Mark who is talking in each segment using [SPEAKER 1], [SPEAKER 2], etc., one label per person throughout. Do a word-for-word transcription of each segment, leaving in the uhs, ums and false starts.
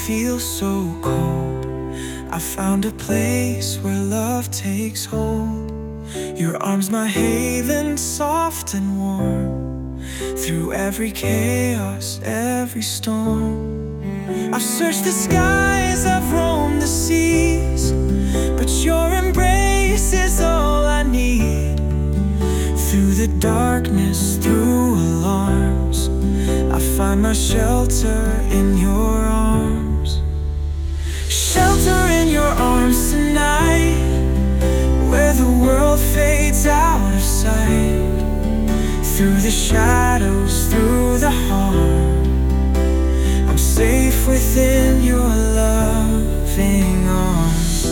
[SPEAKER 1] feel so cold, I found a place where love takes hold. Your arms my haven, soft and warm, through every chaos, every storm. I've searched the skies, I've roamed the seas, but your embrace is all I need. Through the darkness, through alarms, I find my shelter in your arms. Shelter in your arms tonight, where the world fades out of sight. Through the shadows, through the harm, I'm safe within your loving arms.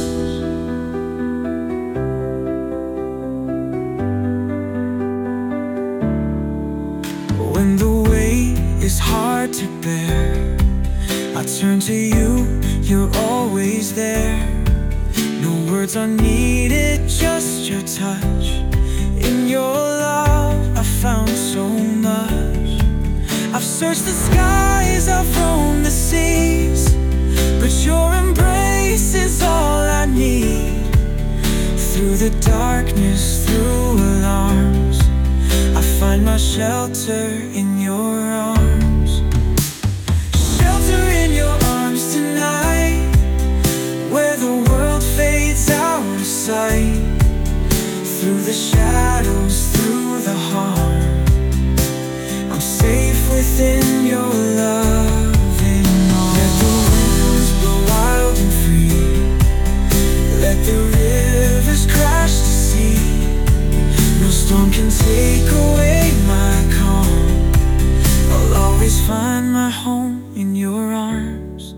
[SPEAKER 1] When the weight is hard to bear, I turn to you, you're always there. No words are needed, just your touch. In your love I found so much. I've searched the skies, I've roamed the seas, but your embrace is all I need. Through the darkness, through alarms, I find my shelter in your arms. Shelter in your arms tonight, where the world fades out of sight. Through the shadows, through the harm, I'm safe within your loving arms. Let the winds blow wild and free, let the rivers crash to sea. No storm can take away my calm, I'll always find my home in your arms.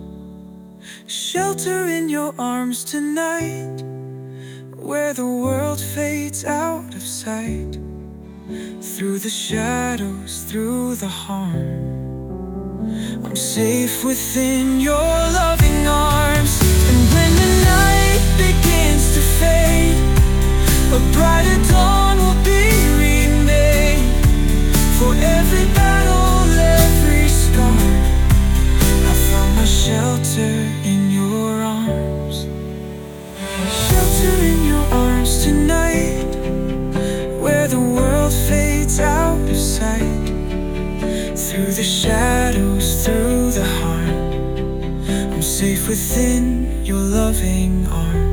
[SPEAKER 1] Shelter in your arms tonight, where the world fades out of sight. Through the shadows, through the harm, I'm safe within your loving arms. And when the night begins to fade, a brighter dawn will be remade. For every battle, every scar, I found my shelter in your arms. Shelter in your arms tonight, where the world fades out of sight. Through the shadows, through the harm, I'm safe within your loving arms.